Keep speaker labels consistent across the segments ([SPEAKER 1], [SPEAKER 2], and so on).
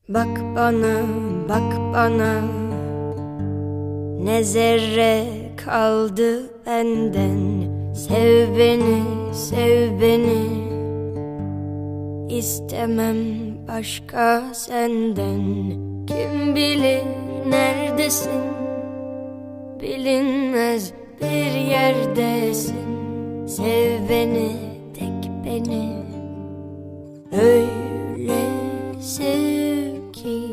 [SPEAKER 1] Bak bana, bak bana, ne zerre kaldı benden. Sev beni, sev beni, istemem başka senden. Kim bilir neredesin, bilinmez bir yerdesin. Sev beni, tek beni, öyle sev ki.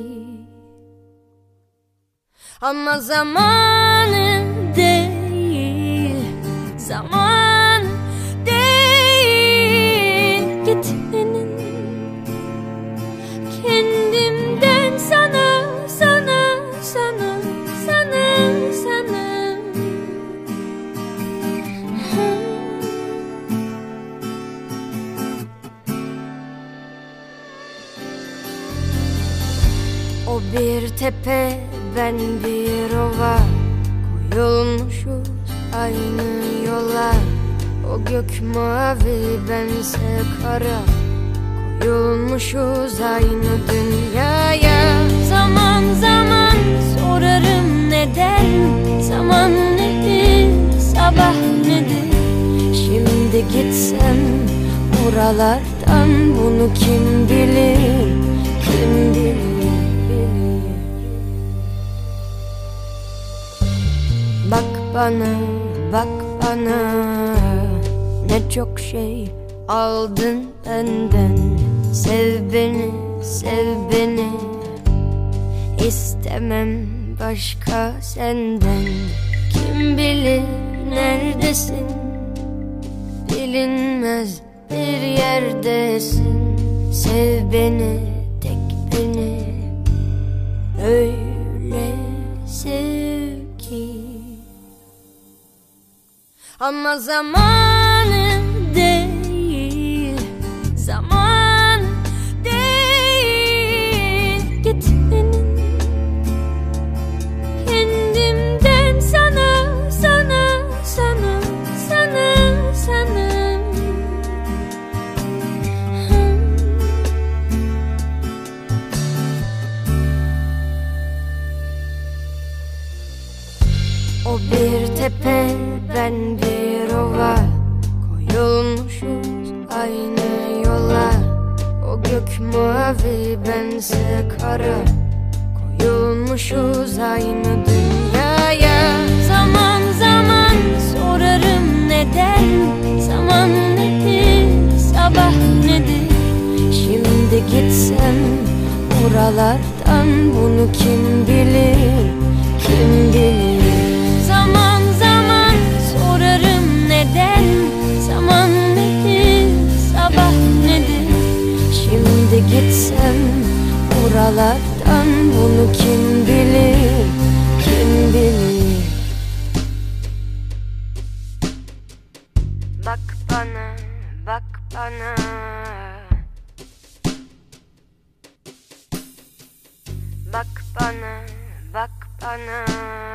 [SPEAKER 1] Ama zamanı değil, zaman değil. Gitmenin kendimden sana, sana, sana, sana, sana. O bir tepe, ben bir ova, koyulmuşuz aynı yola. O gök mavi, bense kara, koyulmuşuz aynı dünyaya. Zaman zaman sorarım neden, zaman nedir, sabah nedir? Şimdi gitsem oralardan, bunu kim bilir, kim bilir? Bak bana, bak bana, ne çok şey aldın benden. Sev beni, sev beni, istemem başka senden. Kim bilir neredesin, bilinmez bir yerdesin. Sev beni, tek beni, öyle sev ki. Ama zamanı değil, zaman değil. Gitmenin kendimden sana, sana, sana, sana, sana. O bir tepe, ben bir ova, koyulmuşuz aynı yola. O gök mavi, bense kara, koyulmuşuz aynı dünyaya. Zaman zaman sorarım neden, zaman nedir, sabah nedir? Şimdi gitsem oralardan, bunu kim bilir, kim bilir? Zaman zaman sorarım neden, zaman nedir, sabah nedir? Şimdi gitsem oralardan, bunu kim bilir, kim bilir? Bak bana, bak bana, bak bana, bak bana.